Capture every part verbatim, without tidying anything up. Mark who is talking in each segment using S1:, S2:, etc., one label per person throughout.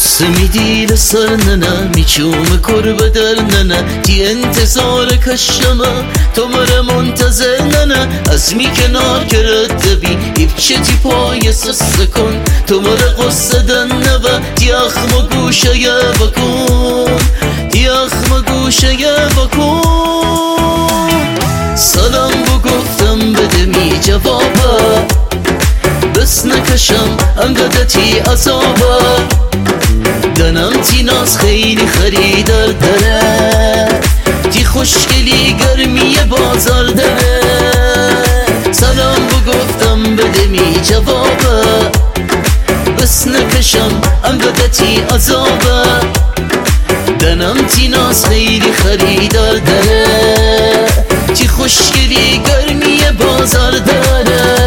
S1: سمیدی لسرننا میچوم کرب درننا تی انتظار کشما تو مرا منتظر ننا از می کنار کرد بی ایبچه تی پای سس کن تو مرا قصه دنوا تی اخم گوشه یا بکن تی اخم گوشه یا بکن سلام بگفتم بده می جوابا بس نکشم انقدر تی عذابا دنم تی ناز خیلی خریدار داره تی خوشگلی گرمی بازار داره سلام بگفتم بده می جوابا بس نکشم انقدر تی عذابا دنم تی ناز خیلی خریدار داره تی خوشگلی گرمی بازار داره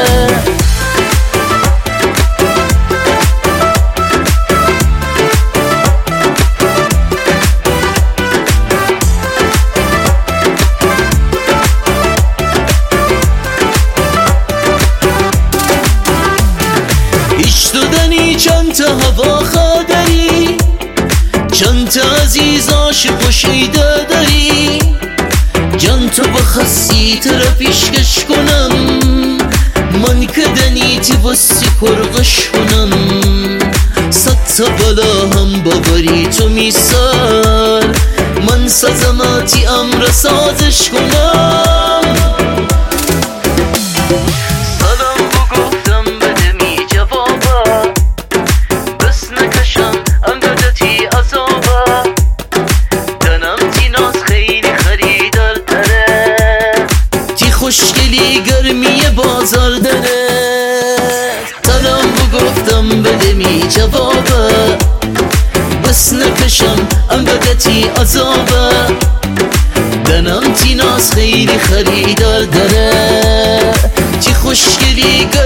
S1: دادنی چند تا هوا خادری چند تا عزیزاش پوشیده داری جان تو بخواستی تر پیشکش کنم من کدنی تی وسی پرغش کنم صد تا بالا هم باوری تو میسار من سازماتی امر سازش کنم خوشگلی گرمی بازار داره سلام بگفتم بده می جوابا بس نکشم انقدر تی عذابا دنم تی ناز خیلی خریدار داره تی خوشگلی